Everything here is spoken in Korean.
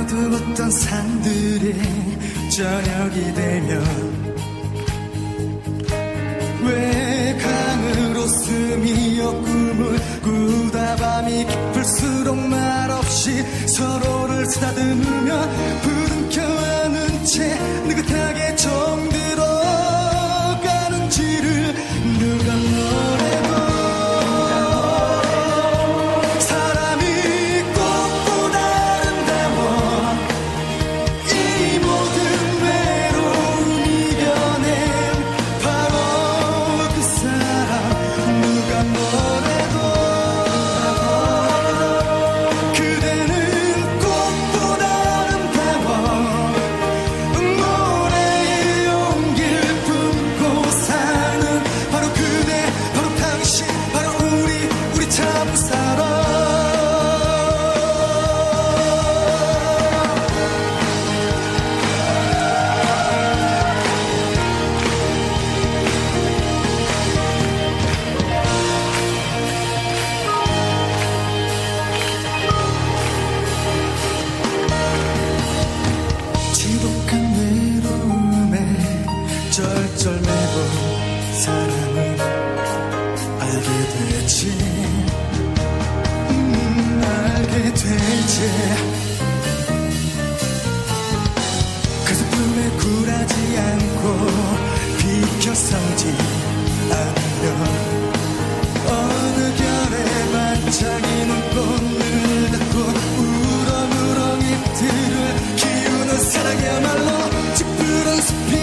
어두웠던 산들이 저녁이 되면 외강으로 스미어 꿈을 꾸다 밤이 깊을수록 말없이 서로를 쓰다듬으며 불은 켜안은 채 느긋하게 정들어 가는지를 누가 뭐래도 사람이 꽃보다 아름다워 이 모든 외로움 이겨낸 바로 그 사람 누가 뭐래도 그대는 꽃보다 아름다워 모래의 용기를 품고 사는 바로 그대 바로 당신 바로 우리 참 사랑 지독한 외로움에 쩔쩔매고 사랑을 알게 되지 알게 되지 그 슬픔에 굴하지 않고 비켜서지 않으면 어느 결에 반짝이는 꽃을 닫고 우렁우렁 잎들을 키우는 사랑이야말로 찌푸른 숲이